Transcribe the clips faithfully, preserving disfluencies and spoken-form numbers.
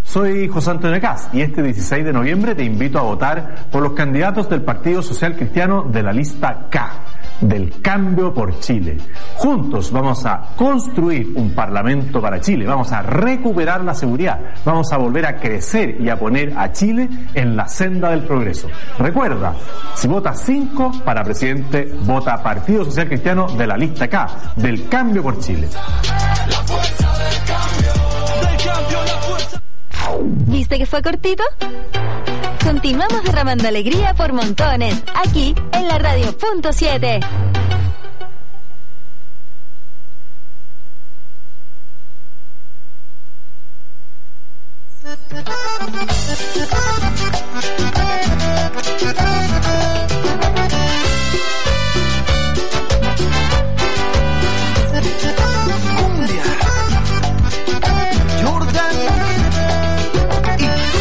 Soy José Antonio Caz y este dieciséis de noviembre te invito a votar por los candidatos del Partido Social Cristiano de la lista K, del Cambio por Chile. Juntos vamos a construir un parlamento para Chile, vamos a recuperar la seguridad, vamos a volver a crecer y a poner a Chile en la senda del progreso. Recuerda, si votas cinco para presidente, vota Partido Social Cristiano de la lista K, del Cambio por Chile. La fuerza del cambio, del cambio, la fuerza. ¿Viste que fue cortito? Continuamos derramando alegría por montones, aquí en la Radio Punto siete. Cumbia, Jordan y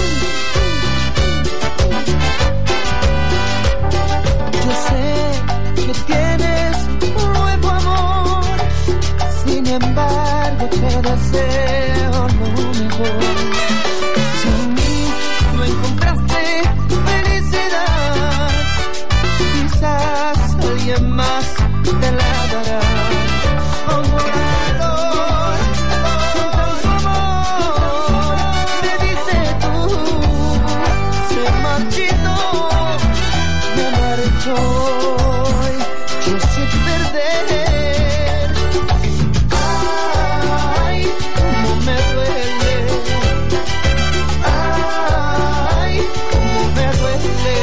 yo sé que tienes un nuevo amor, sin embargo te deseo lo mejor. Sin mí no encontraste felicidad, quizás alguien más te la dará. Amor, con amor, me dice tú, se marchito, me marchó, yo sé perder. Ay, cómo me duele, ay, cómo me duele.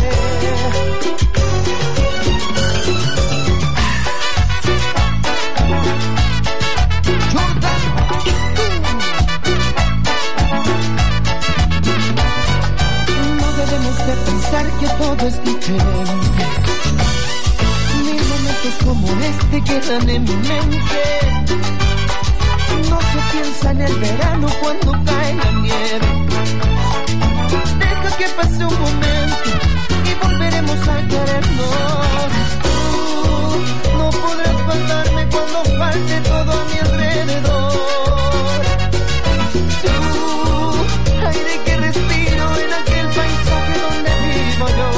No debemos de pensar que todo es diferente. Mil momentos como este quedan en mi mente. No se piensa en el verano cuando cae la nieve. Deja que pase un momento y volveremos a querernos. Tú no podrás faltarme cuando falte todo a mi alrededor. Tú, aire que respiro en aquel paisaje donde vivo yo.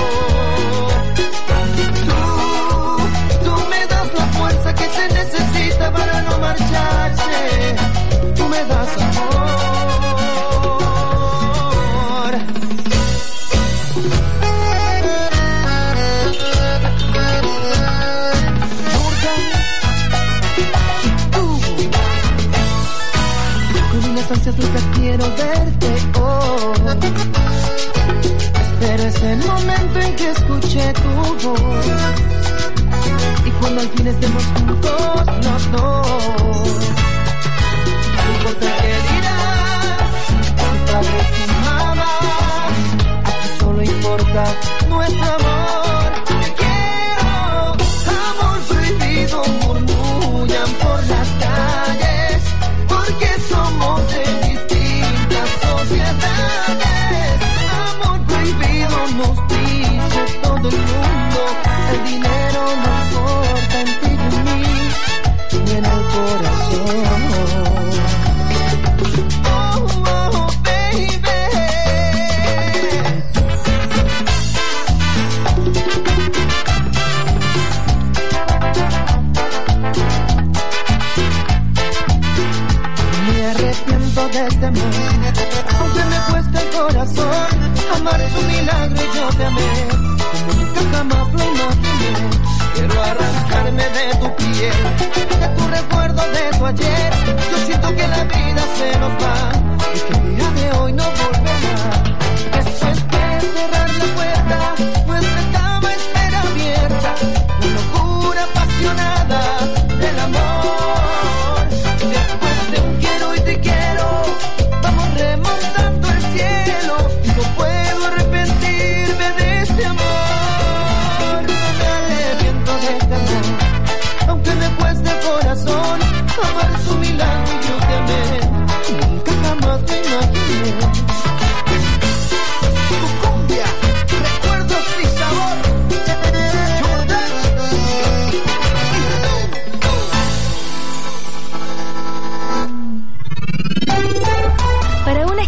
Tú, tú me das la fuerza que se necesita para no marcharse. Tú me das amor. Tú, con unas ansias locas quiero verte hoy. Espero ese momento en que escuche tu voz y cuando al fin estemos juntos los dos. No importa qué dirás, tu padre, tu mamá, aquí solo importa nuestro amor. Te quiero, amor prohibido, murmullan por las calles, porque somos de distintas sociedades. Amor prohibido nos dice todo el mundo, el dinero no importa en ti y en mí, ni en el corazón. Oh, oh, baby. Me arrepiento de este amor, aunque me cueste el corazón. Amar es un milagro y yo te amé como nunca jamás lo imaginé. Quiero arrancarme de tu piel, de tu recuerdo de tu ayer. Yo siento que la vida se nos va y que el día de hoy no volverá. Después de cerrar la puerta, nuestra cama espera abierta, una locura apasionada del amor. Y después de un quiero y te quiero, vamos remontando el cielo y no puedo arrepentirme de este amor. No me arrepiento de este amor, aunque me cueste el corazón. Amar es un milagro y yo te amé, nunca jamás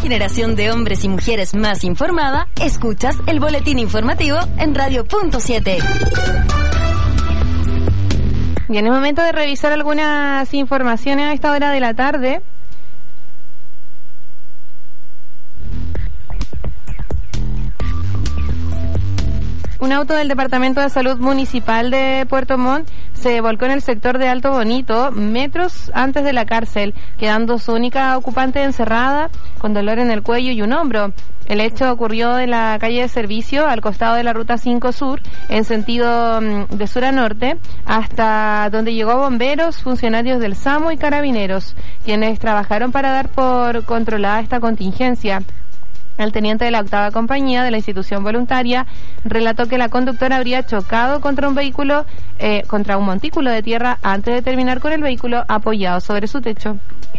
generación de hombres y mujeres más informada, escuchas el boletín informativo en Radio Punto siete. Bien, es momento de revisar algunas informaciones a esta hora de la tarde. Un auto del Departamento de Salud Municipal de Puerto Montt se volcó en el sector de Alto Bonito, metros antes de la cárcel, quedando su única ocupante encerrada, con dolor en el cuello y un hombro. El hecho ocurrió en la calle de Servicio, al costado de la Ruta cinco Sur, en sentido de sur a norte, hasta donde llegó bomberos, funcionarios del SAMU y carabineros, quienes trabajaron para dar por controlada esta contingencia. El teniente de la octava compañía de la institución voluntaria relató que la conductora habría chocado contra un vehículo, eh, contra un montículo de tierra antes de terminar con el vehículo apoyado sobre su techo.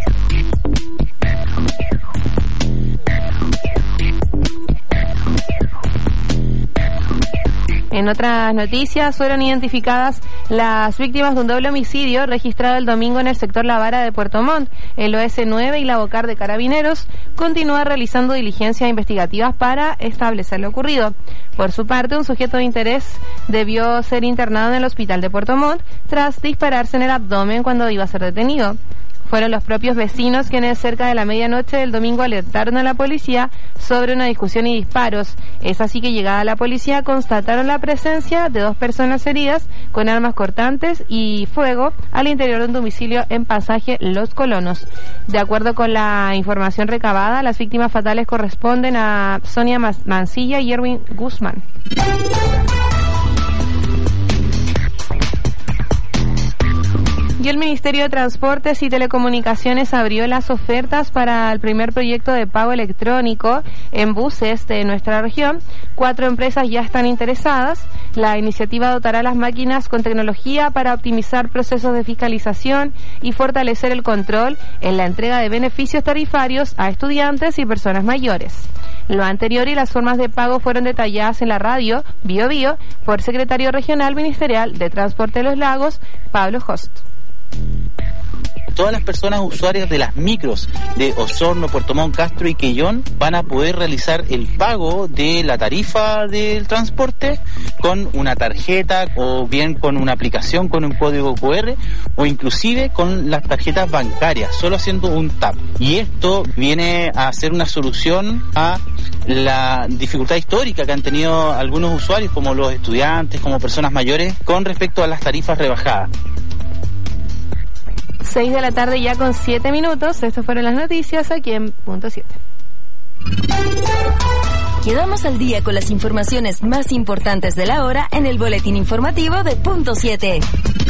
En otras noticias, fueron identificadas las víctimas de un doble homicidio registrado el domingo en el sector La Vara de Puerto Montt. El O S nueve y la Bocar de Carabineros continúa realizando diligencias investigativas para establecer lo ocurrido. Por su parte, un sujeto de interés debió ser internado en el hospital de Puerto Montt tras dispararse en el abdomen cuando iba a ser detenido. Fueron los propios vecinos quienes cerca de la medianoche del domingo alertaron a la policía sobre una discusión y disparos. Es así que llegada la policía constataron la presencia de dos personas heridas con armas cortantes y fuego al interior de un domicilio en Pasaje Los Colonos. De acuerdo con la información recabada, las víctimas fatales corresponden a Sonia Mancilla y Erwin Guzmán. Y el Ministerio de Transportes y Telecomunicaciones abrió las ofertas para el primer proyecto de pago electrónico en buses de nuestra región. Cuatro empresas ya están interesadas. La iniciativa dotará a las máquinas con tecnología para optimizar procesos de fiscalización y fortalecer el control en la entrega de beneficios tarifarios a estudiantes y personas mayores. Lo anterior y las formas de pago fueron detalladas en la radio Bio Bio por secretario regional ministerial de Transporte de los Lagos, Pablo Host. Todas las personas usuarias de las micros de Osorno, Puerto Montt, Castro y Quellón van a poder realizar el pago de la tarifa del transporte con una tarjeta o bien con una aplicación con un código cu erre o inclusive con las tarjetas bancarias, solo haciendo un tap. Y esto viene a ser una solución a la dificultad histórica que han tenido algunos usuarios como los estudiantes, como personas mayores con respecto a las tarifas rebajadas. seis de la tarde ya con siete minutos. Estas fueron las noticias aquí en Punto siete. Quedamos al día con las informaciones más importantes de la hora en el boletín informativo de Punto siete.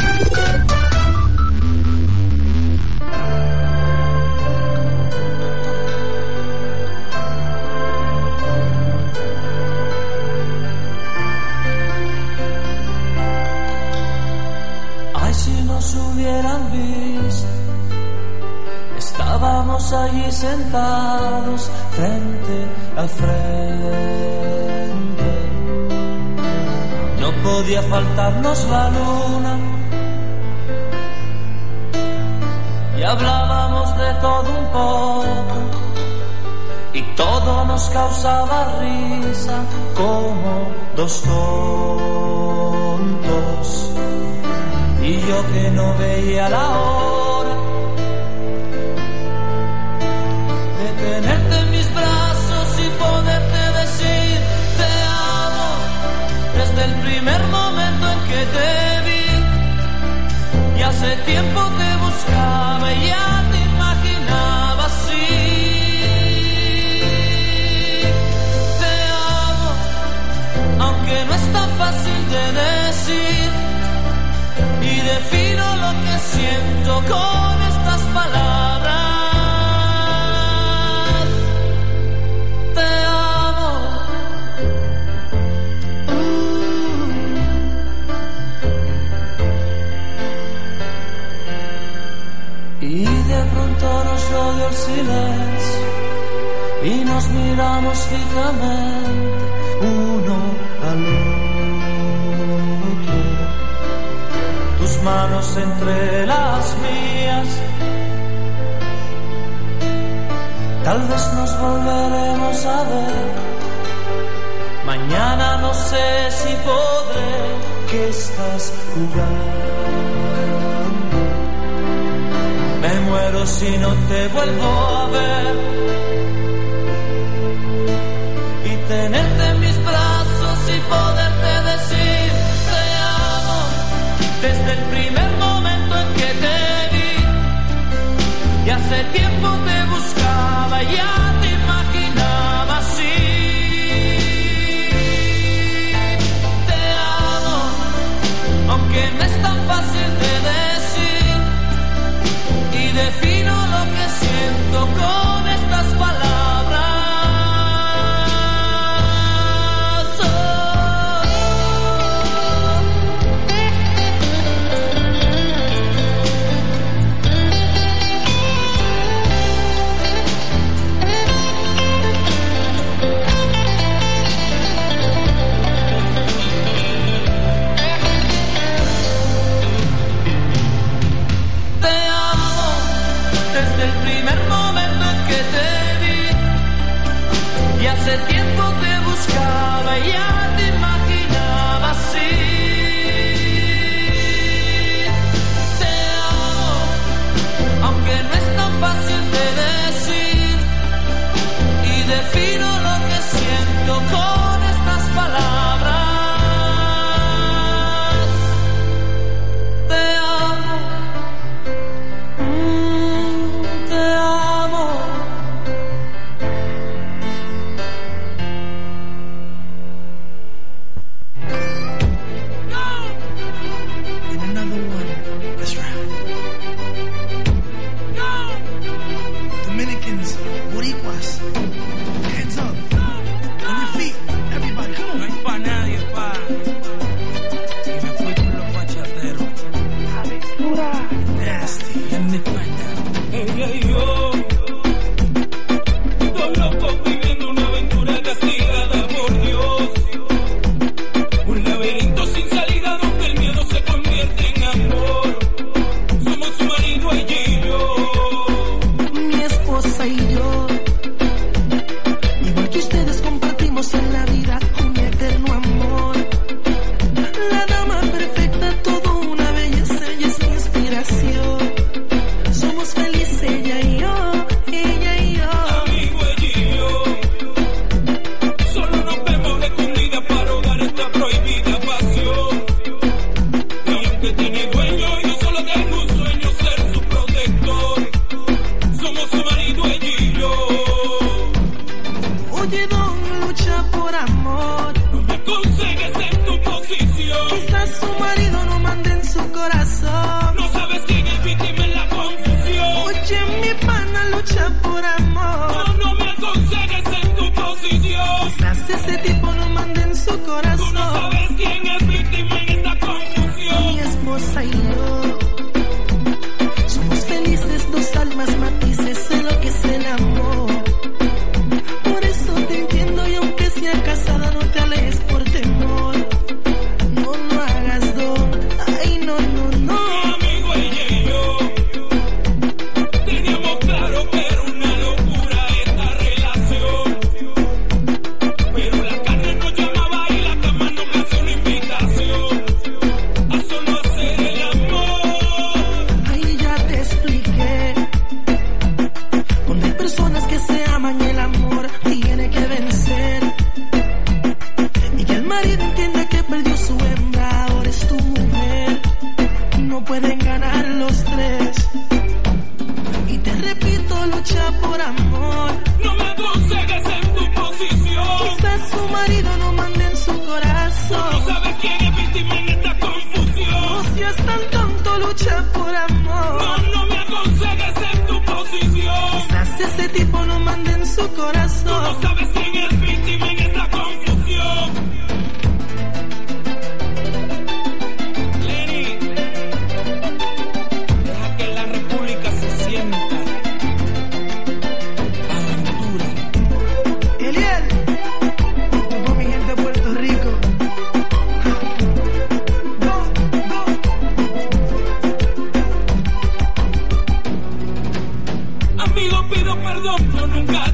Ay, si nos hubieran visto, estábamos allí sentados frente a frente. No podía faltarnos la luna y hablábamos de todo un poco y todo nos causaba risa como dos tontos. Y yo que no veía la hora de tenerte en mis brazos y poderte decir te amo desde el primer momento en que te vi. Y hace tiempo te buscaba y ya te imaginaba así. Te amo, aunque no es tan fácil de decir. Y defino lo que siento con estas palabras. Te amo. Uh. Y de pronto nos rodeó el silencio y nos miramos fijamente uno al otro. Tus manos entre las mías, Tal vez nos volveremos a ver. Mañana no sé si podré. ¿Qué estás jugando? Me muero si no te vuelvo a ver. Y tenerte en mis brazos y poderte decir te amo. Desde el primer momento en que te vi. Y hace tiempo te buscaba, ya te imaginaba así. Te amo, aunque no es tan fácil de decir. Y defino lo que siento con estas palabras. Hace tiempo te buscaba y ya te imaginaba así. Te amo, aunque no es tan fácil de decir. Y defino lo que siento con estas palabras. Te amo, mm, te amo. Amigo, pido perdón, yo nunca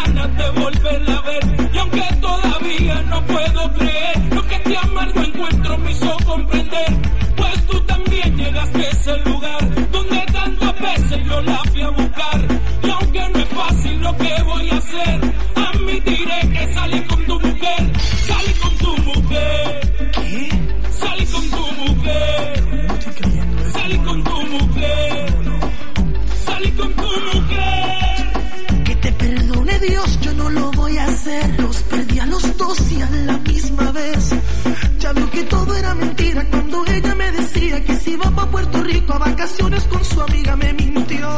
ganas de volverla a ver. Y aunque todavía no puedo creer lo que te amargo encuentro me hizo comprender, pues tú también llegaste a ese lugar donde tantas veces yo la fui a buscar. Y aunque no es fácil lo que voy a hacer, admitiré que salí con tu mujer, salí con tu mujer. ¿Qué? Salí con tu mujer. No estoy creyendo eso. Salí con tu mujer. Salí con tu mujer. Que te perdone Dios, yo no lo voy a hacer. Los perdí a los dos y a la misma vez. Ya veo que todo era mentira cuando ella me decía que si iba pa' Puerto Rico a vacaciones con su amiga, me mintió.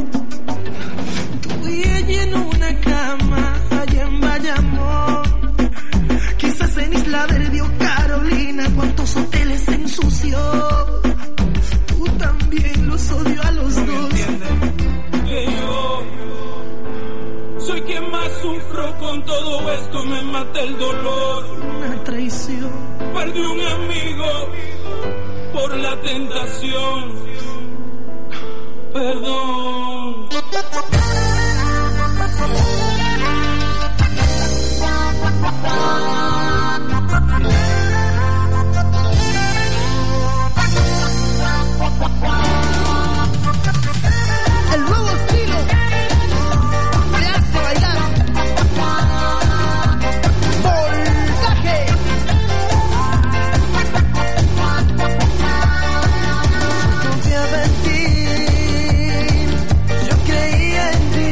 Tú y ella en una cama allá en Bayamón, quizás en Isla Verde o Carolina, cuántos hoteles se ensució. Tú también los odio a los No dos. que yo soy quien más sufro con todo esto, me mata el dolor. Una traición. Perdí un amigo por la tentación. Perdón. El nuevo estilo me hace bailar. Voltaje. Confiaba en ti, yo creía en ti.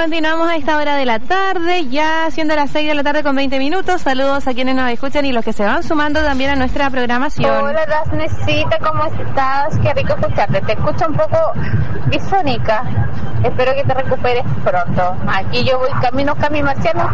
continuamos a esta hora de la tarde, ya siendo las seis de la tarde con veinte minutos. Saludos a quienes nos escuchan y los que se van sumando también a nuestra programación. Hola, Dafnecita, ¿cómo estás? Qué rico escucharte. Te escucho un poco disfónica. Espero que te recuperes pronto. Aquí yo voy camino Cami Marciano.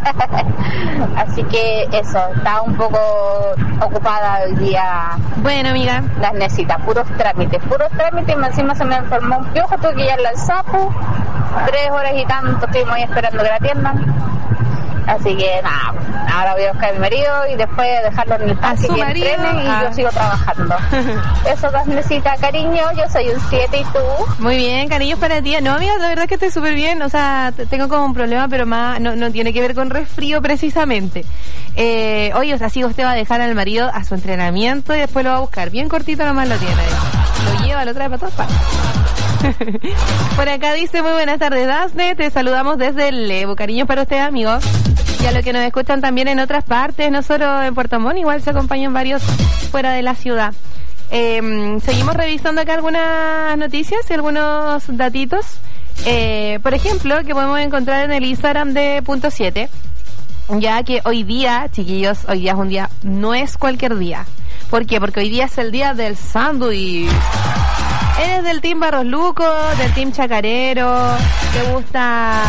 Así que eso, está un poco ocupada el día. Bueno, amiga. Dafnecita, puros trámites, puros trámites. Y encima se me enfermó un piojo, tuve que llevarla al sapo. Tres horas y tanto estuvimos ahí esperando que la atiendan. Así que nada, ahora voy a buscar a mi marido y después dejarlo en el parque y entrene y ah. yo sigo trabajando. Eso, Dafnecita, cariño, yo soy un siete y tú. Muy bien, cariños para ti. No, amiga, la verdad es que estoy súper bien. O sea, tengo como un problema, pero más no, no tiene que ver con resfrío precisamente. Eh, oye, o sea, si usted va a dejar al marido a su entrenamiento y después lo va a buscar. Bien cortito nomás lo tiene. Lo lleva, lo trae para todas partes. Por acá dice, muy buenas tardes, Dafne, te saludamos desde el Levo. Cariños para usted, amigo. Y a los que nos escuchan también en otras partes, no solo en Puerto Montt, igual se acompañan varios fuera de la ciudad. Eh, seguimos revisando acá algunas noticias y algunos datitos. Eh, por ejemplo, que podemos encontrar en el Instagram de Punto siete. Ya que hoy día, chiquillos, hoy día es un día, no es cualquier día. ¿Por qué? Porque hoy día es el día del sándwich. ¿Eres del team Barros Luco, del team Chacarero? ¿Te gusta...?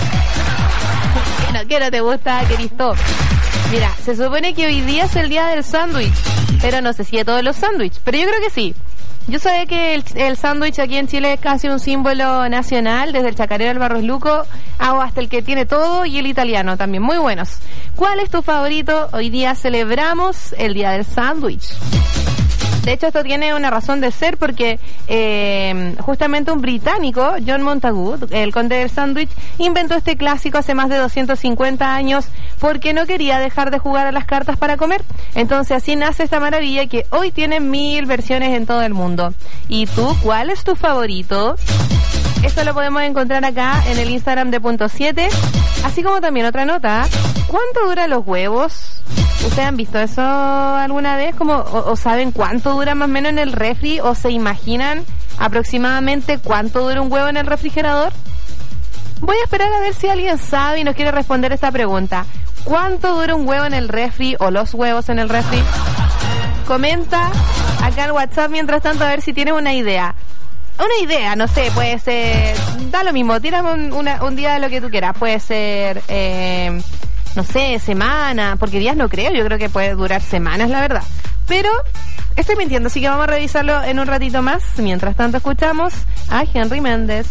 ¿Qué no, qué no te gusta, Cristo? Mira, se supone que hoy día es el día del sándwich, pero no sé si de todos los sándwiches, pero yo creo que sí. Yo sé que el, el sándwich aquí en Chile es casi un símbolo nacional, desde el Chacarero al Barros Luco, hasta el que tiene todo y el italiano también, muy buenos. ¿Cuál es tu favorito? Hoy día celebramos el día del sándwich. De hecho, esto tiene una razón de ser porque eh, justamente un británico, John Montagu, el conde del sándwich, inventó este clásico hace más de doscientos cincuenta años porque no quería dejar de jugar a las cartas para comer. Entonces así nace esta maravilla que hoy tiene mil versiones en todo el mundo. ¿Y tú, cuál es tu favorito? Esto lo podemos encontrar acá en el Instagram de Punto siete, así como también otra nota. ¿Cuánto duran los huevos? ¿Ustedes han visto eso alguna vez? Como, o, o saben cuánto dura más o menos en el refri? ¿O se imaginan aproximadamente cuánto dura un huevo en el refrigerador? Voy a esperar a ver si alguien sabe y nos quiere responder esta pregunta. ¿Cuánto dura un huevo en el refri o los huevos en el refri? Comenta acá en WhatsApp mientras tanto a ver si tienes una idea. Una idea, no sé, puede ser... Da lo mismo, tírame un, una, un día de lo que tú quieras. Puede ser, eh, no sé, semana, porque días no creo, yo creo que puede durar semanas, la verdad. Pero estoy mintiendo, así que vamos a revisarlo en un ratito más. Mientras tanto escuchamos a Henry Méndez.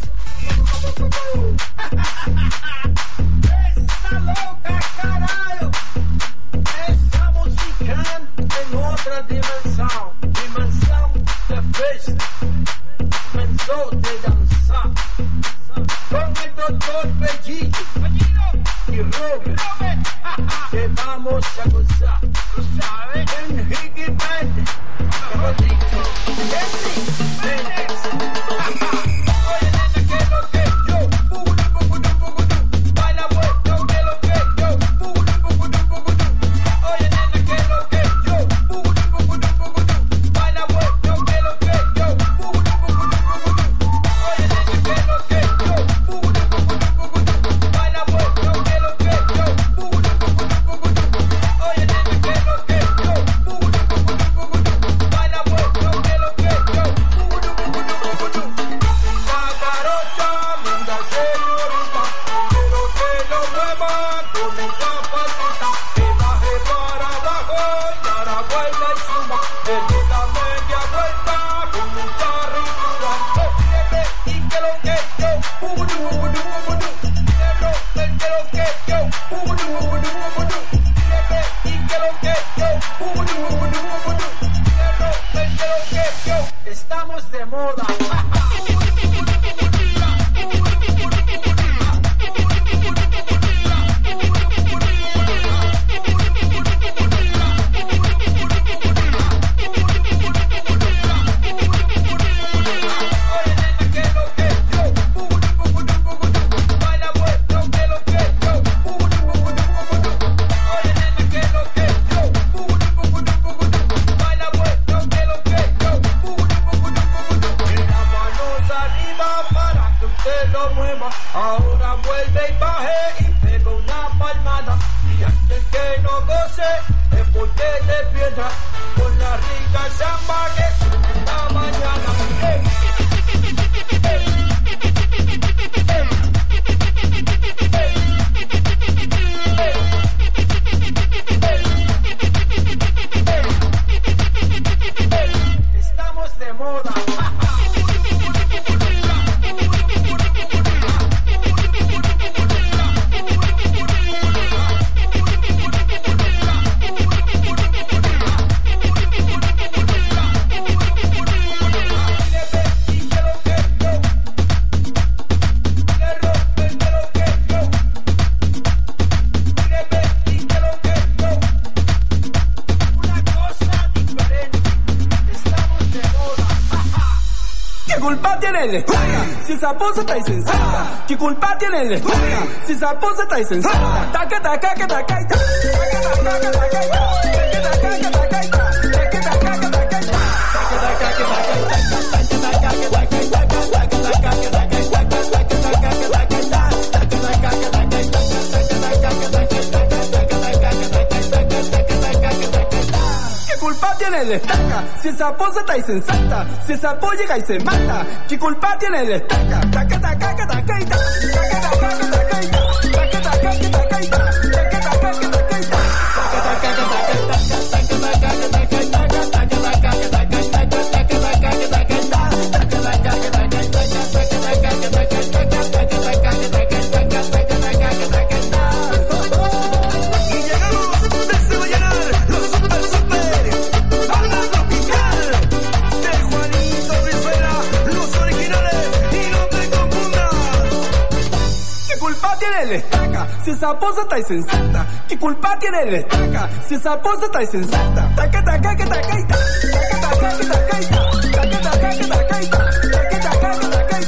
Está loca, carajo. Esa música en otra dimensión. Dimensión de fiesta. Dimensión de danzar. Con el doctor Bellillo y Robert. Te vamos a gozar. ¿Lo sabes? En Higgy Band. Rodrigo. Henry Méndez. Oye, nena, que lo que yo. Pugudu, pugudu, pugudu. Baila bueno, que lo que yo. Pugudu, pugudu, pugudu. Oye, nena, que lo que yo. Pugudu, pugudu, pugudu. Baila bueno, que lo que yo. Pugudu, pugudu, pugudu. Oye, nena, que lo que yo. Pugudu, pugudu, pugudu. Baila bueno, que lo que yo. Pugudu, pugudu, pugudu. Oye, nena, que lo que yo. Pugudu, pugudu, pugudu. Baila bueno, que lo que yo. Pugudu, pugudu, pugudu. Cacarocha, linda señorita, quiero que lo mueva con esa patita, que baje para abajo y a la vuelta y suba, que dé la media vuelta con mucha ricura. Oh, y que lo que yo, pugudu, pugudu, pugudu, quiero que lo que yo, pugudu, pugudu, pugudu, y que lo que yo, pugudu, pugudu, pugudu, quiero que lo que yo, estamos de moda. Baila bueno, que lo que yo, pugudu, pugudu, pugudu. y pego una palmada. Y aquel que no goce es porque te piedra con la rica samba que suena en la mañana. Hey. Hey. Hey. Hey. Hey. Hey. Hey. Estamos de moda. ¿Qué culpa tiene el estaca? Si esa posa está insensata. ¿Qué culpa tiene el estaca? Si esa posa está insensata. Taca, taca, taca, taca, taca, taca, taca, culpa tiene el estaca? Si esa posa está insensata. Si esa polla llega y se mata. ¿Qué culpa tiene el estaca? Taca, taca, taca, taca, taca, taca, taca, taca, taca, taca, taca, el estaca? Si esa posa está insensata. ¿Qué culpa tiene el estaca? Si esa posa está insensata. Taca, taca, taca, taca, taca, taca, taca, taca, taca, taca, taca,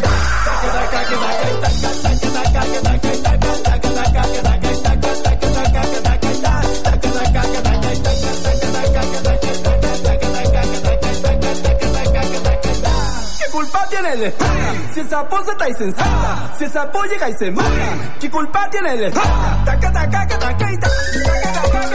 ¿qué culpa tiene el estaca? Si esa posa está insensata. Si esa polla llega y se mata. ¿Qué culpa tiene el estaca? Taca, taca, taca, taca, taca, taca,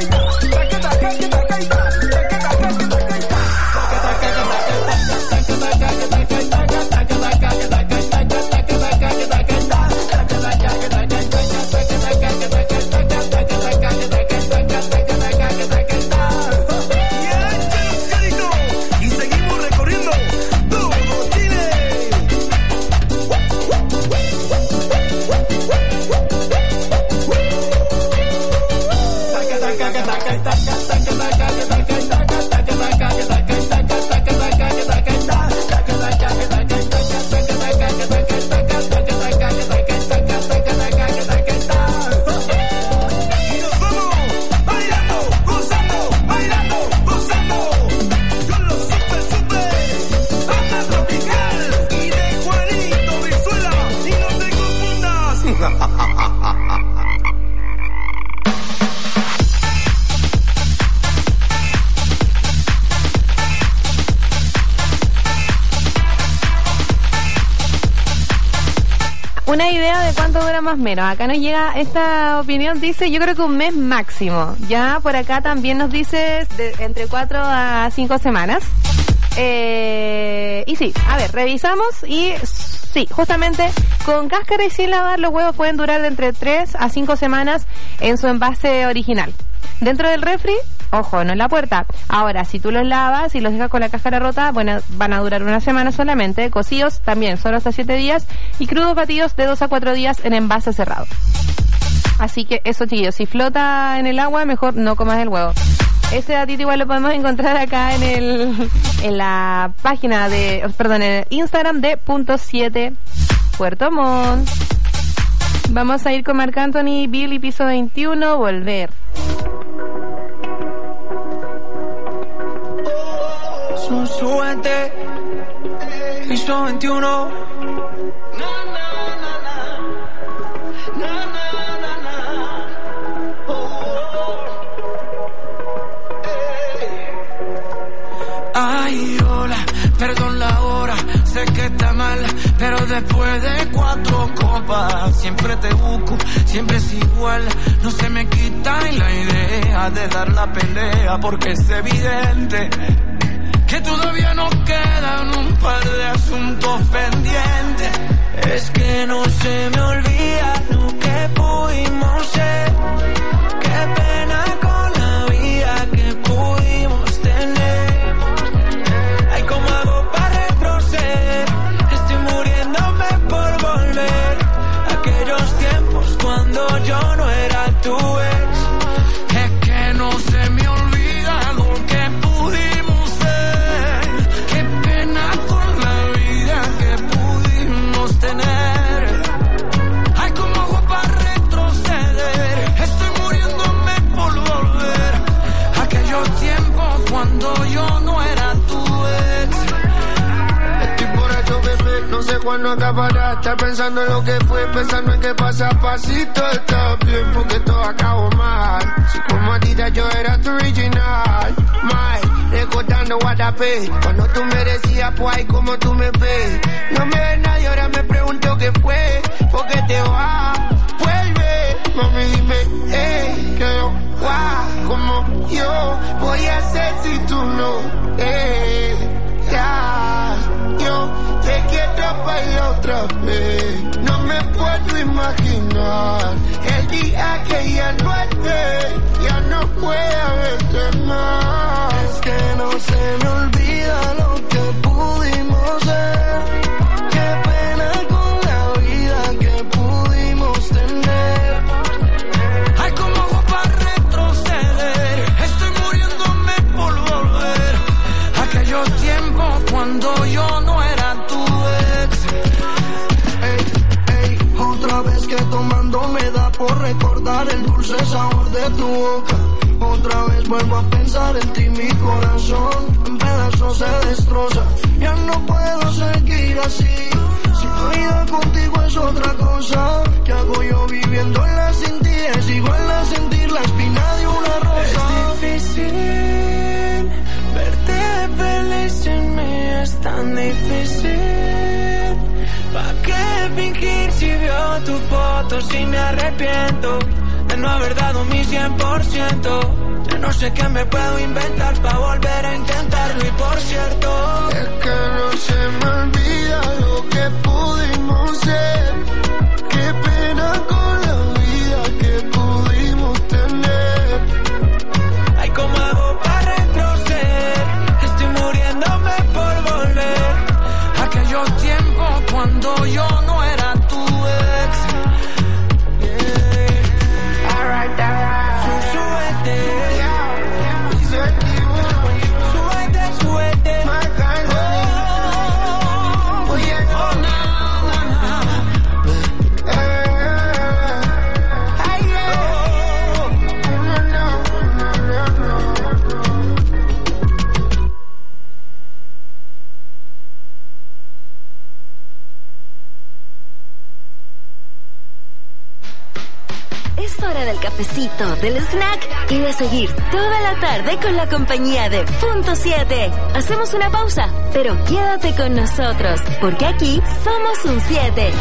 Una idea de cuánto dura más o menos. Acá nos llega esta opinión, dice, yo creo que un mes máximo. Ya por acá también nos dice de, entre cuatro a cinco semanas. Eh, y sí, a ver, revisamos y sí, justamente con cáscara y sin lavar los huevos pueden durar de entre tres a cinco semanas en su envase original. Dentro del refri, ojo, no en la puerta. Ahora, si tú los lavas y los dejas con la cáscara rota, bueno, van a durar una semana solamente. Cocidos también, solo hasta siete días. Y crudos batidos de dos a cuatro días en envase cerrado. Así que eso, chiquillos, si flota en el agua, mejor no comas el huevo. Ese datito igual lo podemos encontrar acá en el en la página de, perdón, en el Instagram de punto siete Puerto Montt. Vamos a ir con Marc Anthony, Billy, piso veintiuno, volver. Su suerte, piso veintiuno. Na, na, na, na. Na, na, na, na. Oh, hey. Ay, hola, perdón la hora, sé que está mal, pero después de cuatro copas siempre te busco, siempre es igual, no se me quita ni la idea de dar la pelea, porque es evidente que todavía nos quedan un par de asuntos pendientes. Es que no se me olvida lo que pudimos ser, qué pena con la vida que pudimos tener. Ay, ¿cómo hago para retroceder? Estoy muriéndome por volver a aquellos tiempos cuando yo no era tu ex. Es que no se me olvida lo que pudimos ser, qué pena con la vida que pudimos tener. Ay, ¿cómo hago para retroceder? Estoy muriéndome por volver a aquellos tiempos cuando yo no era tu ex. Estoy borracho, bebé, no sé cuándo acabará. Estar pensando en lo que fue, pensando en qué pasa pasito. Está bien porque todo acabó mal. Si como Adidas yo era tu original. Mal, recordando Guatapé, cuando tú me decías, pues ay, como tú me ves. No me ves nadie, ahora me pregunto qué fue. ¿Por qué te vas? Vuelve, mami, dime, hey, que yo, wow, como yo voy a hacer si tú no, hey, ya, yo te quiero bailar otra vez. No me puedo imaginar el día que ya no esté, ya no pueda verte más. Es que no se me olvida lo que pudimos ser, qué pena con la vida que pudimos tener. Ay, ¿cómo hago para retroceder? Estoy muriéndome por volver a aquellos tiempos cuando yo no era tu ex. Ey, ey, otra vez que tomando me da por recordar el dulce sabor de tu boca. Otra vez vuelvo a pensar en ti, mi corazón en pedazos se destroza. Ya no puedo seguir así, si tu vida contigo es otra cosa. ¿Qué hago yo viviendo en la sin ti? Es igual a sentir la espina de una rosa. Es difícil verte feliz en mí, es tan difícil. ¿Pa' qué fingir si veo tu foto si me arrepiento de no haber dado mi cien por ciento? Ya no sé qué me puedo inventar para volver a intentarlo. Y por cierto, es que no se me olvida lo que pudimos ser, qué pena con la vida que pudimos tener. Ay, ¿cómo hago para retroceder? Estoy muriéndome por volver a aquellos tiempos cuando yo no era tu ex. Yeah. Alright, alright. Su suerte. Es hora del cafecito, del snack y de seguir toda la tarde con la compañía de Punto siete. Hacemos una pausa, pero quédate con nosotros, porque aquí somos un siete.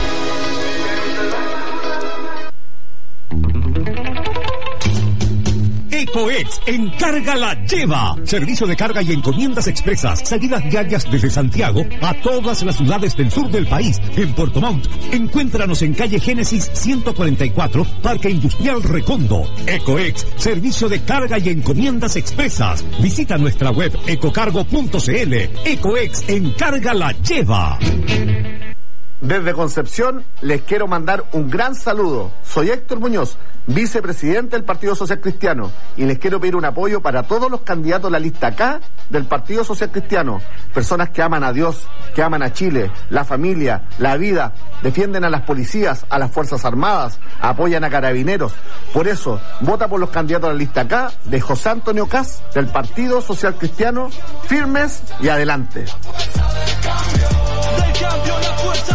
Ecoex Encarga la Lleva. Servicio de carga y encomiendas expresas. Salidas diarias desde Santiago a todas las ciudades del sur del país. En Puerto Montt, encuéntranos en calle Génesis ciento cuarenta y cuatro, Parque Industrial Recondo. Ecoex, servicio de carga y encomiendas expresas. Visita nuestra web ecocargo punto cl. Ecoex Encarga la Lleva. Desde Concepción les quiero mandar un gran saludo. Soy Héctor Muñoz, vicepresidente del Partido Social Cristiano, y les quiero pedir un apoyo para todos los candidatos de la lista K del Partido Social Cristiano. Personas que aman a Dios, que aman a Chile, la familia, la vida, defienden a las policías, a las Fuerzas Armadas, apoyan a carabineros. Por eso, vota por los candidatos de la lista K de José Antonio Kast del Partido Social Cristiano, firmes y adelante. Del cambio, la fuerza de...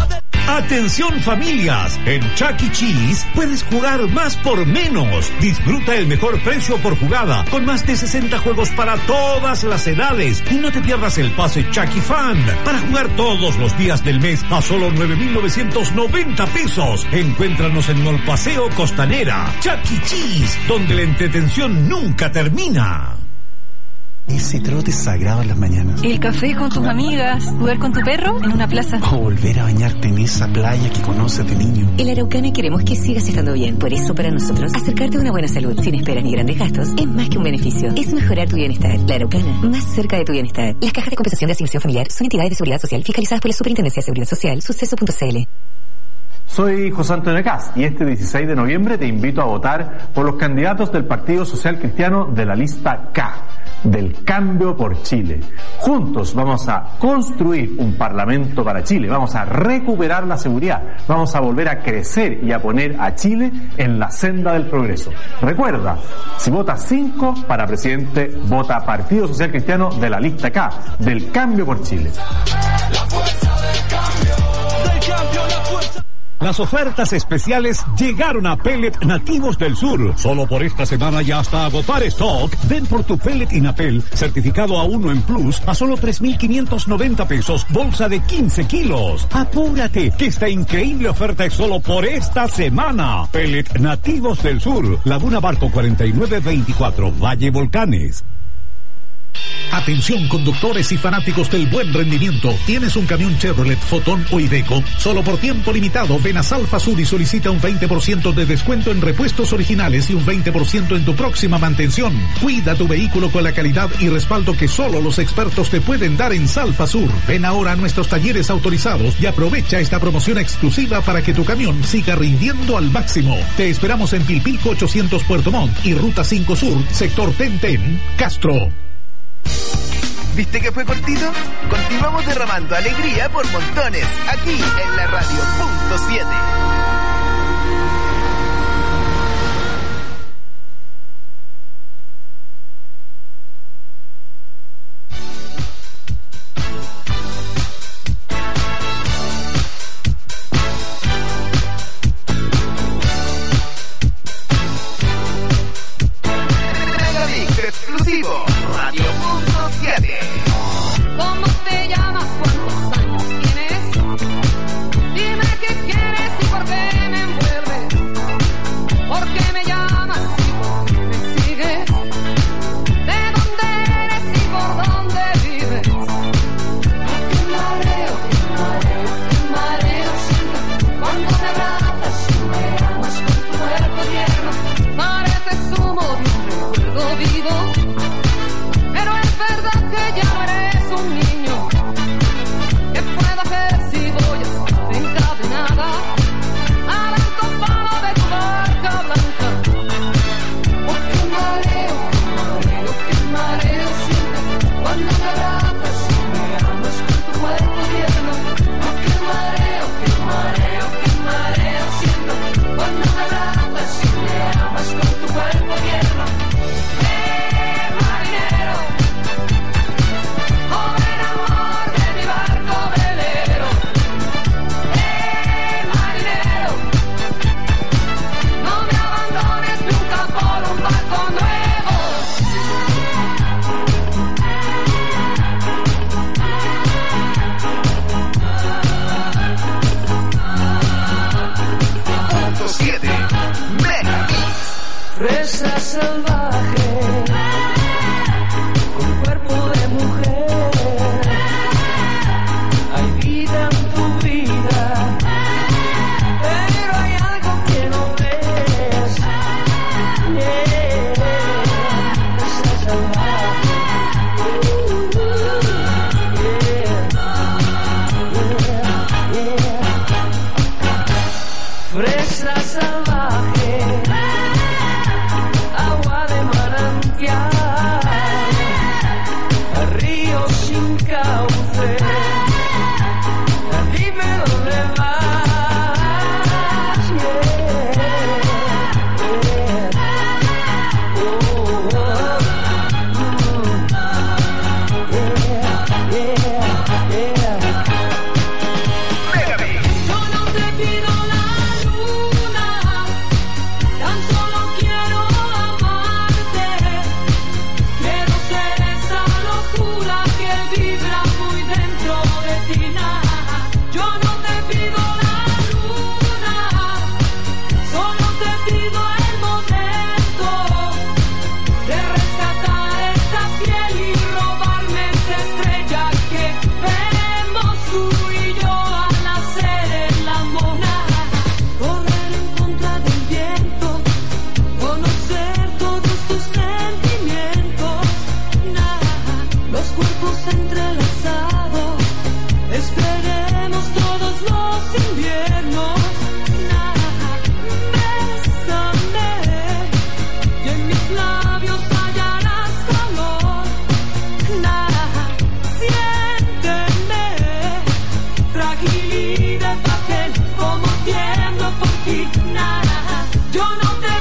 Atención familias, en Chuck E. Cheese puedes jugar más por menos. Disfruta el mejor precio por jugada, con más de sesenta juegos para todas las edades. Y no te pierdas el pase Chuck E. Fan, para jugar todos los días del mes a solo nueve mil novecientos noventa pesos. Encuéntranos en Mall Paseo Costanera. Chuck E. Cheese, donde la entretención nunca termina. Ese trote es sagrado en las mañanas. El café con tus amigas, jugar con tu perro en una plaza. O volver a bañarte en esa playa que conoces de niño. En la Araucana queremos que sigas estando bien. Por eso, para nosotros, acercarte a una buena salud sin esperas ni grandes gastos es más que un beneficio. Es mejorar tu bienestar. La Araucana, más cerca de tu bienestar. Las cajas de compensación de asignación familiar son entidades de seguridad social fiscalizadas por la Superintendencia de Seguridad Social, suceso punto c l. Soy José Antonio Cast y este dieciséis de noviembre te invito a votar por los candidatos del Partido Social Cristiano de la lista K, del Cambio por Chile. Juntos vamos a construir un parlamento para Chile, vamos a recuperar la seguridad, vamos a volver a crecer y a poner a Chile en la senda del progreso. Recuerda, si votas cinco para presidente, vota Partido Social Cristiano de la lista K, del Cambio por Chile. La fuerza del cambio, del cambio, la fuerza. Las ofertas especiales llegaron a Pellet Nativos del Sur. Solo por esta semana y hasta agotar stock, ven por tu Pellet Inapel, certificado A uno en Plus, a solo tres mil quinientos noventa pesos, bolsa de quince kilos. Apúrate, que esta increíble oferta es solo por esta semana. Pellet Nativos del Sur, Laguna Barco cuarenta y nueve veinticuatro, Valle Volcanes. Atención conductores y fanáticos del buen rendimiento. ¿Tienes un camión Chevrolet, Fotón o Iveco? Solo por tiempo limitado ven a Salfa Sur y solicita un veinte por ciento de descuento en repuestos originales y un veinte por ciento en tu próxima mantención. Cuida tu vehículo con la calidad y respaldo que solo los expertos te pueden dar en Salfa Sur. Ven ahora a nuestros talleres autorizados y aprovecha esta promoción exclusiva para que tu camión siga rindiendo al máximo. Te esperamos en Pilpilco ochocientos Puerto Montt y Ruta cinco Sur, sector Tenten, Castro. ¿Viste que fue cortito? Continuamos derramando alegría por montones, aquí en la radio punto siete. Megamix exclusivo, radio punto siete. ¿Cómo te llamas? ¿Cuántos años tienes? Dime qué quieres y por qué me envuelves. ¿Por qué me llamas y por qué me sigues? ¿De dónde eres y por dónde vives? Qué mareo, qué mareo, qué mareo siento cuando me abrazas y me amas con tu cuerpo tierno. Pareces humo de un recuerdo vivo, pero es verdad que ya no eres un niño. ¿Qué puedo hacer si voy a estar encadenada al alto palo de tu barca blanca? Oh, qué mareo, qué mareo, qué mareo siento cuando me abrazas y me amas con tu cuerpo tierno. Oh, qué mareo, qué mareo, qué mareo siento cuando me abrazas y me amas con tu cuerpo tierno. ¡Eh, marinero! Joven amor de mi barco velero. ¡Eh, marinero! No me abandones nunca por un barco nuevo. Punto siete, Megamix. Fresa salvaje, con cuerpo de mujer. Hay vida en tu vida, pero hay algo que no ves. Yeah. Fresa salvaje. Yeah. Yeah. Yeah. Fresa salvaje, agua de manantial.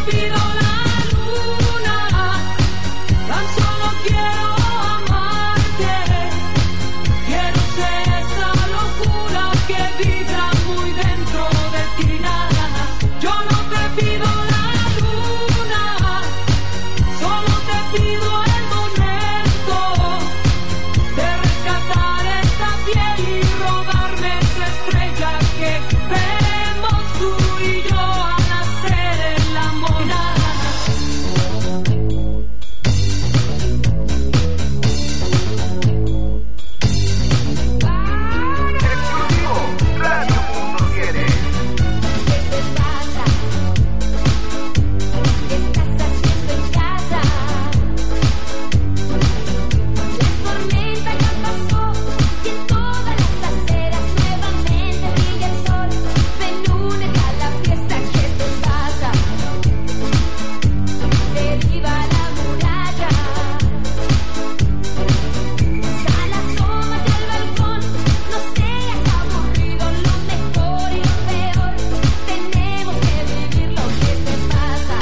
pido la luna, tan solo quiero amarte. Quiero ser esa locura que vibra muy dentro de ti. Nada, yo no te pido la luna, solo te pido el momento de rescatar esta piel y robarme esa estrella que vemos tú y yo al hacer el amor. Exclusivo, Radio punto siete. ¿Qué te pasa? ¿Qué estás haciendo en casa? La tormenta ya pasó y en todas las aceras nuevamente brilla el sol. Ven, únete a la fiesta. ¿Qué te pasa? Derriba la muralla. Sal, asómate al balcón. No seas aburrido, lo mejor y lo peor. Tenemos que vivir lo que te pasa.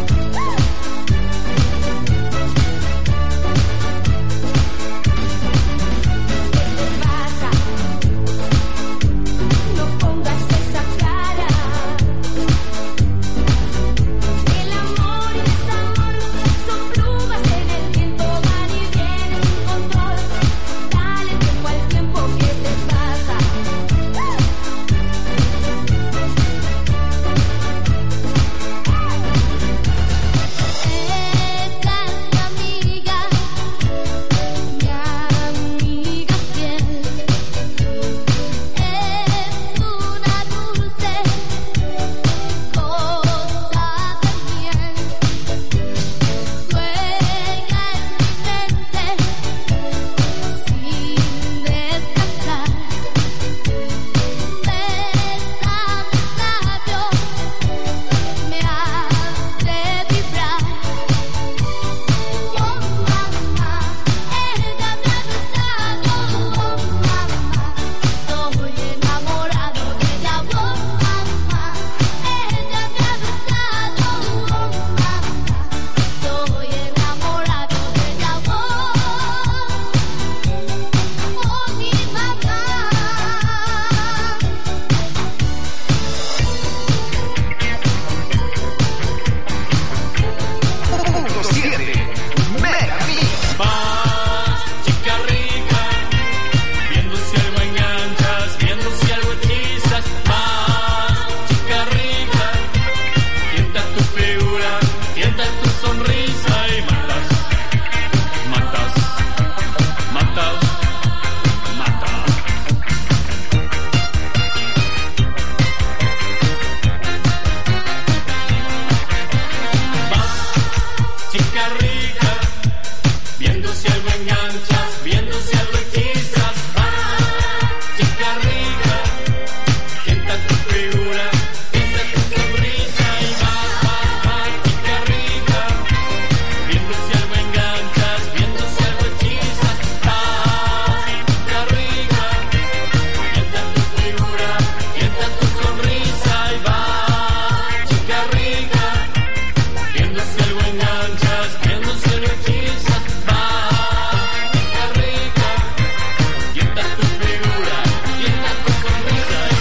¿Qué te pasa? No pongas esa cara. El amor y desamor son plumas en el viento, van y vienen sin control. Dale tiempo al tiempo. ¿Qué te pasa? Esta es mi amiga, mi amiga fiel. Es una dulce cosa de miel. Juega en mi mente sin descansar. Besa mis labios, me hace vibrar. Oh mamá, ella me ha besado. Oh mamá, estoy enamorado de ella. Oh mamá, ella me ha besado. Oh mamá, estoy enamorado de ella. Oh, oh mi mamá. Punto siete. Mega Mix. Más, chica rica, viendo si algo enganchas, viendo si algo hechizas. Más, chica rica, tienta tu figura, tienta tu sonrisa y matas, matas, matas, matas. Más, chica rica, viendo si algo enganchas, viendo si algo hechizas. Más, chica rica, tienta tu figura, tienta tu sonrisa y más, más, más, chica rica, viendo si algo enganchas, viendo si algo hechizas. Más, chica rica, tienta tu figura, tienta tu sonrisa y más, chica rica, viendo si algo enganchas, viendo si algo hechizas. Más, chica rica, tienta tu figura, tienta tu sonrisa y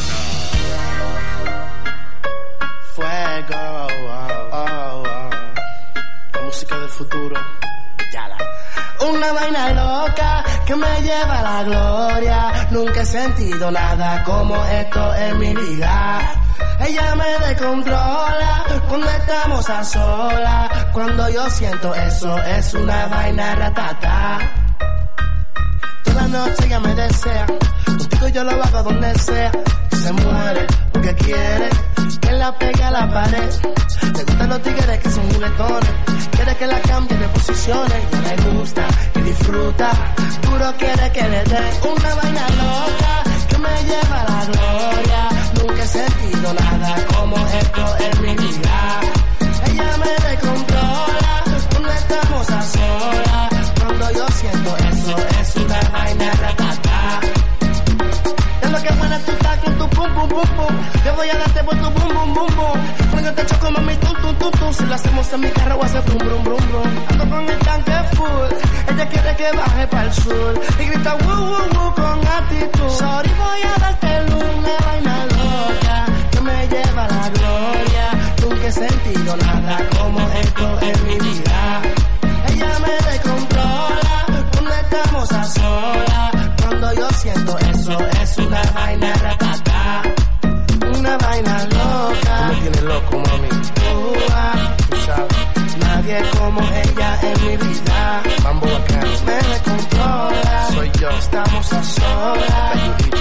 Fuego, oh, oh, oh. La música del futuro. Ya la. Una vaina loca que me lleva a la gloria. Nunca he sentido nada como esto en mi vida. Ella me descontrola cuando estamos a solas. Cuando yo siento eso es una vaina ratata. Toda noche ella me desea, contigo yo lo hago donde sea. Se muere porque quiere que la pegue a la pared. Le gustan los tigres que son juguetones, quiere que la cambie de posiciones. Y le gusta y disfruta, puro quiere que le dé una vaina loca que me lleva a la gloria. Nunca he sentido nada como esto en mi vida. Ella me descontrola cuando estamos a solas. Cuando yo siento eso es una vaina ratata. De lo que buena tú estás con tu pum pum pum pum. Yo voy a darte por tu bum bum bum bum. Cuando te choco mami tum tum tú, tú, si lo hacemos en mi carro voy a hacer brum, brum, brum, brum. Ando con el tanque full, ella quiere que baje para el sur y grita woo, woo, woo con actitud. Sorry, voy a darte una vaina loca que me lleva a la gloria. Nunca he sentido nada como esto en mi vida. Ella me descontrola cuando estamos a solas. Cuando yo siento eso es una vaina ratata, una vaina loca. Tú me tienes loco, mami. Uh, ah, Tú sabes. nadie como ella en mi vida. Mambo bacano. Me descontrola. Soy yo. Estamos a solas.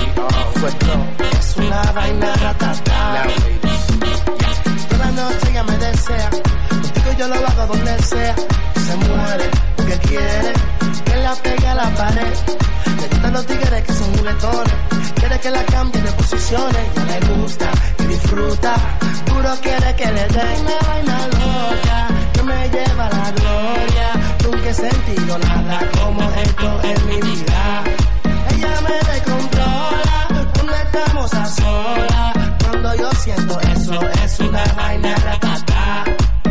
Es una vaina ratata. Toda la noche ella me desea. Contigo yo lo hago donde sea. Se muere porque quiere que la pegue a la pared. Le gustan los tigres que son muletones. Quiere que la cambie de posiciones. Ya le gusta y disfruta. Puro quiere que le dé una vaina loca que me lleva a la gloria. Nunca he sentido nada como esto en mi vida. Ella me descontrola cuando estamos a solas. Cuando yo siento eso es una vaina ratata.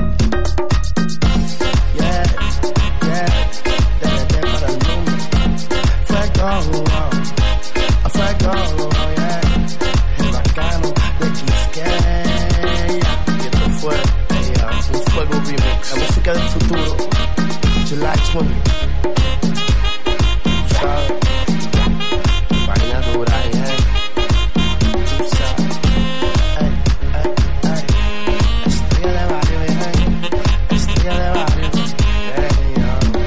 Yeah, yeah, desde para el mundo. Fuego, a fuego, yeah. El bacano de Quisqueya. Y esto fue ella, un fuego remix. La música del futuro, July veinte. ¿Sabes? Vaina dura, yeah. Tú sabes. Ey, ey, ey. Estrella de barrio, yeah. Estrella de barrio. Hey, yo.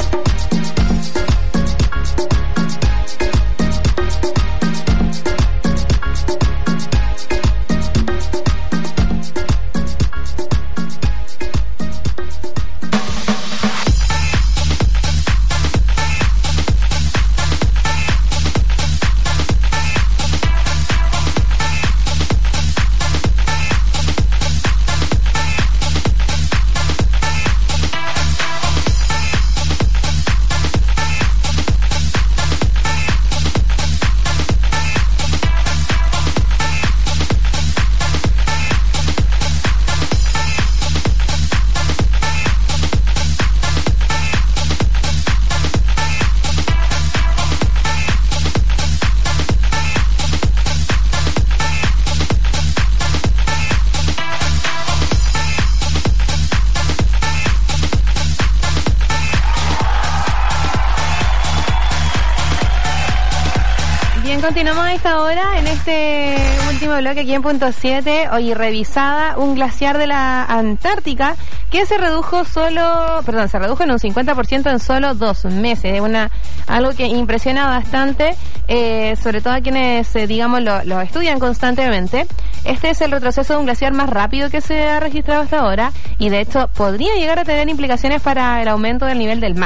Continuamos a esta hora en este último bloque aquí en Punto siete. Hoy revisada un glaciar de la Antártica que se redujo solo, perdón, se redujo en un cincuenta por ciento en solo dos meses. Una, algo que impresiona bastante, eh, sobre todo a quienes, eh, digamos, lo, lo estudian constantemente. Este es el retroceso de un glaciar más rápido que se ha registrado hasta ahora y de hecho podría llegar a tener implicaciones para el aumento del nivel del mar.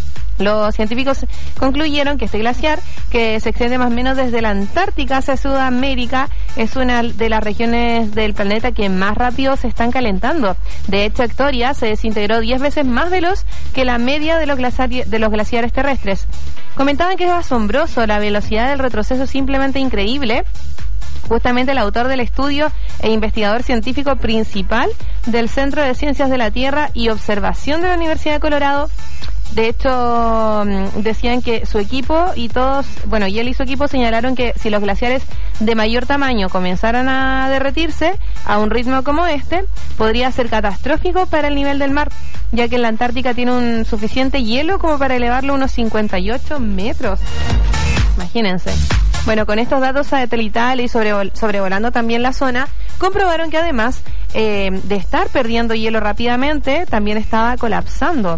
Los científicos concluyeron que este glaciar, que se extiende más o menos desde la Antártica hacia Sudamérica, es una de las regiones del planeta que más rápido se están calentando. De hecho, Victoria se desintegró diez veces más veloz que la media de los, glaciari- de los glaciares terrestres. Comentaban que es asombroso, la velocidad del retroceso es simplemente increíble. Justamente el autor del estudio e investigador científico principal del Centro de Ciencias de la Tierra y Observación de la Universidad de Colorado, de hecho, decían que su equipo y todos, bueno, y él y su equipo señalaron que si los glaciares de mayor tamaño comenzaran a derretirse a un ritmo como este, podría ser catastrófico para el nivel del mar, ya que en la Antártica tiene un suficiente hielo como para elevarlo a unos cincuenta y ocho metros. Imagínense. Bueno, con estos datos satelitales y sobrevol- sobrevolando también la zona, comprobaron que además eh, de estar perdiendo hielo rápidamente, también estaba colapsando.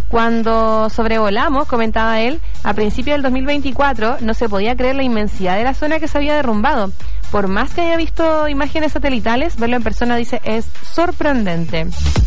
Cuando sobrevolamos, comentaba él, a principios del dos mil veinticuatro no se podía creer la inmensidad de la zona que se había derrumbado. Por más que haya visto imágenes satelitales, verlo en persona, dice, es sorprendente.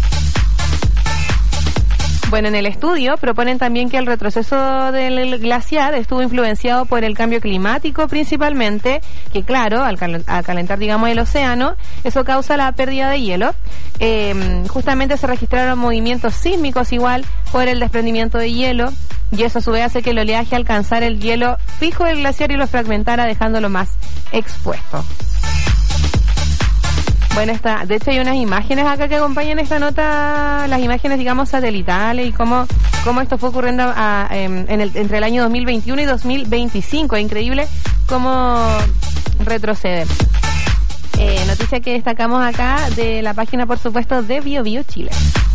Bueno, en el estudio proponen también que el retroceso del glaciar estuvo influenciado por el cambio climático principalmente, que claro, al, cal- al calentar, digamos, el océano, eso causa la pérdida de hielo. Eh, justamente se registraron movimientos sísmicos igual por el desprendimiento de hielo, y eso a su vez hace que el oleaje alcanzara el hielo fijo del glaciar y lo fragmentara, dejándolo más expuesto. Bueno, está, de hecho hay unas imágenes acá que acompañan esta nota, las imágenes, digamos, satelitales y cómo, cómo esto fue ocurriendo a, en, en el, entre el año dos mil veintiuno y dos mil veinticinco. Es increíble cómo retrocede. Eh, noticia que destacamos acá de la página, por supuesto, de Bio Bio Chile.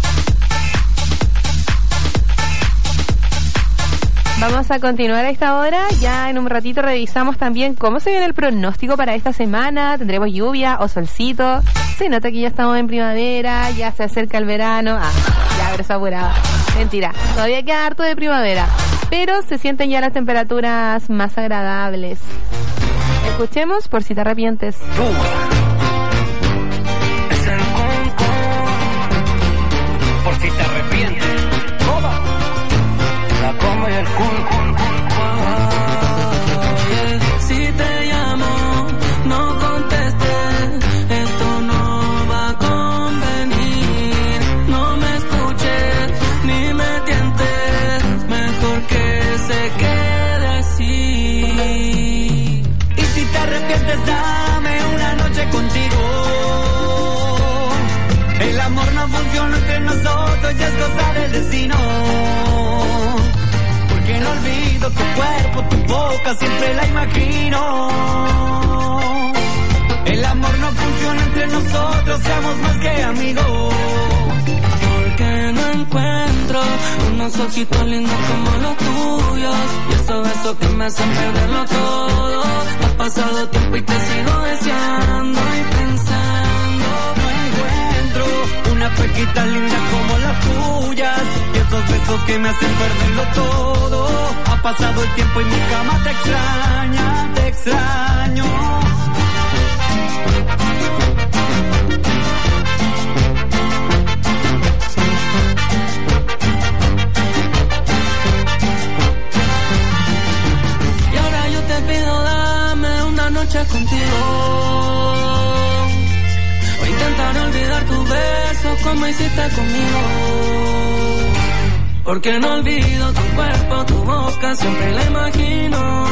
Vamos a continuar a esta hora. Ya en un ratito revisamos también cómo se viene el pronóstico para esta semana. Tendremos lluvia o solcito. Se nota que ya estamos en primavera, ya se acerca el verano. Ah, ya habrá apurado. Mentira, todavía queda harto de primavera, pero se sienten ya las temperaturas más agradables. Escuchemos Por si te arrepientes. Es el con, con. Por si te arrepientes. Toma. La como y el kun, kun, kun, kun. Si te llamo, no contestes. Esto no va a convenir. No me escuches, ni me tientes. Mejor que se quede así. Y si te arrepientes, dame una noche contigo. El amor no funciona entre nosotros, ya es cosa del destino. Porque no olvido tu cuerpo, tu boca, siempre la imagino. El amor no funciona entre nosotros, seamos más que amigos. Porque no encuentro unos ojitos lindos como los tuyos. Y esos besos que me hacen perderlo todo. Ha pasado tiempo y te sigo deseando y pensando. No encuentro una pequita linda como las tuyas. Y esos besos que me hacen perderlo todo. Ha pasado el tiempo y mi cama te extraña, te extraño. Y ahora yo te pido, dame una noche contigo. O intentar olvidar tus besos como hiciste conmigo. Porque no olvido tu cuerpo, tu boca, siempre la imagino.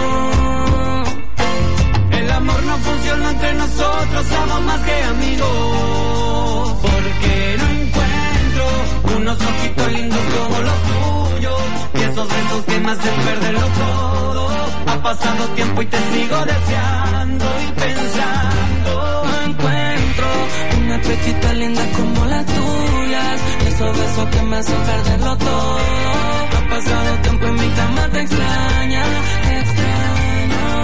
El amor no funciona entre nosotros, somos más que amigos. Porque no encuentro unos ojitos lindos como los tuyos. Y esos besos que me hacen perderlo todo. Ha pasado tiempo y te sigo deseando y pensando. No encuentro una pechita linda como las tuyas. Y esos besos que me hacen perderlo todo. Ha pasado tiempo y mi cama te extraña, te extraño.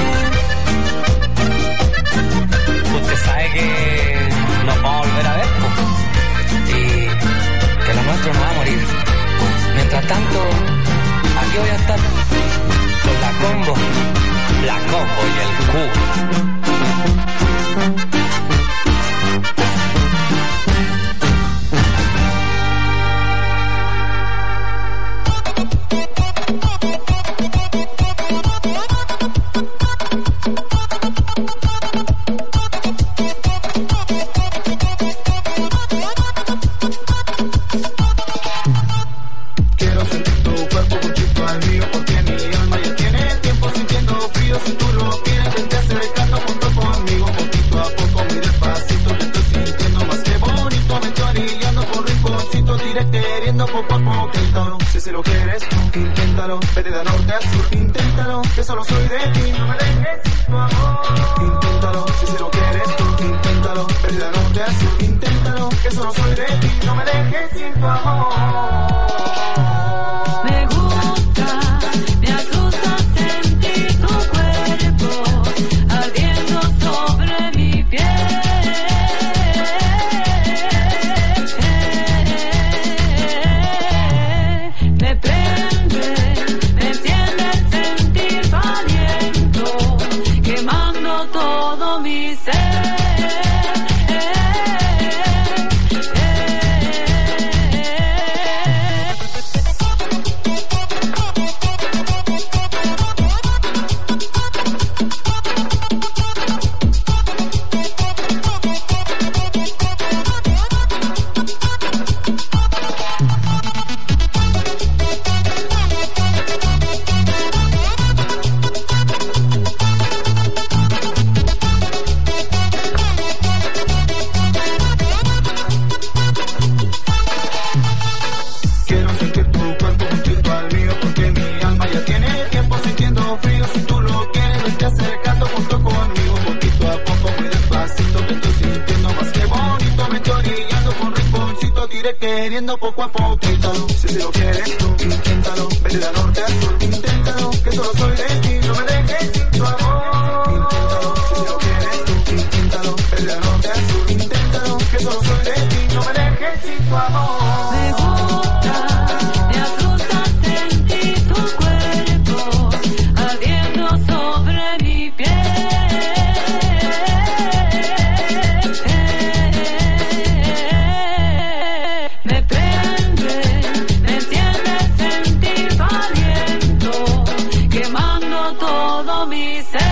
Usted sabe que nos vamos a volver a ver, po. Y que lo nuestro no va a morir. Mientras tanto, aquí voy a estar con la combo, la combo y el Q. queriendo poco a poco. Inténtalo, si te lo quieres tú, inténtalo, vete de norte a sur, inténtalo, que solo soy de ti, no me dejes sin tu amor. Inténtalo, si te lo quieres tú, inténtalo, vete de norte a sur, inténtalo, que solo soy de ti, no me dejes sin tu amor. Me gusta, me asusta sentir tu cuerpo ardiendo sobre mi piel. Me prende, me enciende sentir aliento, quemando todo mi ser.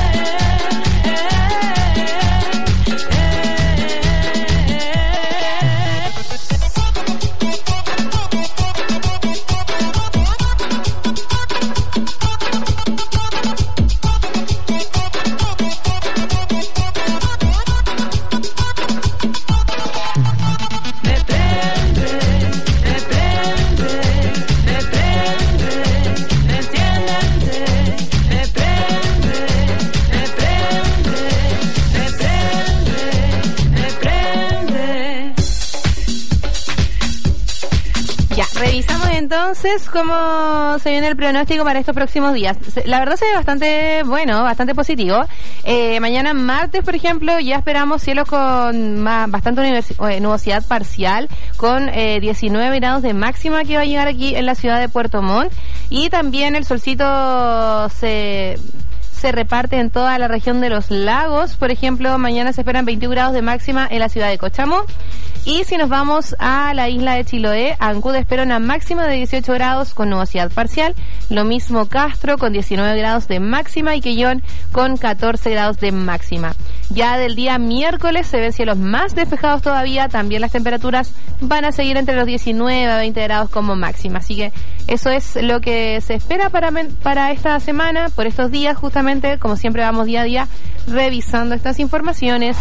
Entonces, ¿cómo se viene el pronóstico para estos próximos días? La verdad se ve bastante bueno, bastante positivo. Eh, mañana martes, por ejemplo, ya esperamos cielos con más, bastante universi- eh, nubosidad parcial, con eh, diecinueve grados de máxima que va a llegar aquí en la ciudad de Puerto Montt. Y también el solcito se... se reparte en toda la región de los lagos. Por ejemplo, mañana se esperan veintiún grados de máxima en la ciudad de Cochamo. Y si nos vamos a la isla de Chiloé, Ancud espera una máxima de dieciocho grados con nubosidad parcial. Lo mismo Castro con diecinueve grados de máxima y Quillón con catorce grados de máxima. Ya del día miércoles se ven cielos más despejados todavía. También las temperaturas van a seguir entre los diecinueve a veinte grados como máxima. Así que eso es lo que se espera para, para esta semana, por estos días justamente. Como siempre vamos día a día revisando estas informaciones.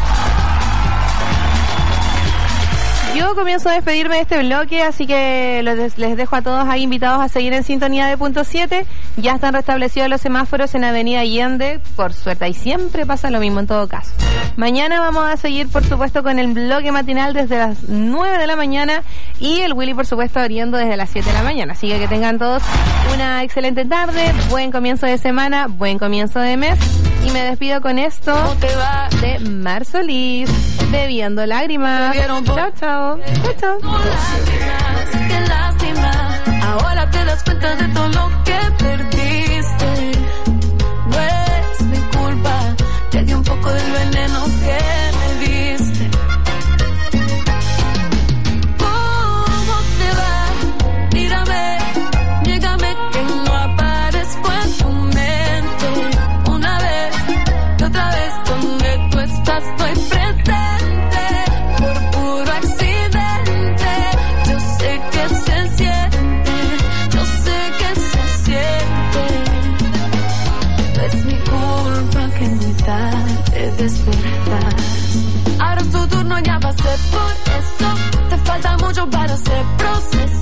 Yo comienzo a despedirme de este bloque, así que les, les dejo a todos ahí invitados a seguir en sintonía de punto siete. Ya están restablecidos los semáforos en Avenida Allende, por suerte, y siempre pasa lo mismo en todo caso. Mañana vamos a seguir, por supuesto, con el bloque matinal desde las nueve de la mañana y el Willy, por supuesto, abriendo desde las siete de la mañana. Así que que tengan todos una excelente tarde, buen comienzo de semana, buen comienzo de mes. Y me despido con esto de Mar Solís, Bebiendo Lágrimas. Chao, chao. Chao, chao. Qué lástima, ahora te das cuenta de todo lo que perdiste. No es mi culpa, te di un poco del veneno que me diste. ¿Cómo te va? Mírame, llégame que no aparezco en tu mente. Una vez y otra vez donde tú estás estoy presente. Por puro accidente, yo sé que se siente, yo sé que se siente. No es mi culpa que muy tarde despertas. Ahora es tu turno, ya pasé por eso. Te falta mucho para hacer proceso.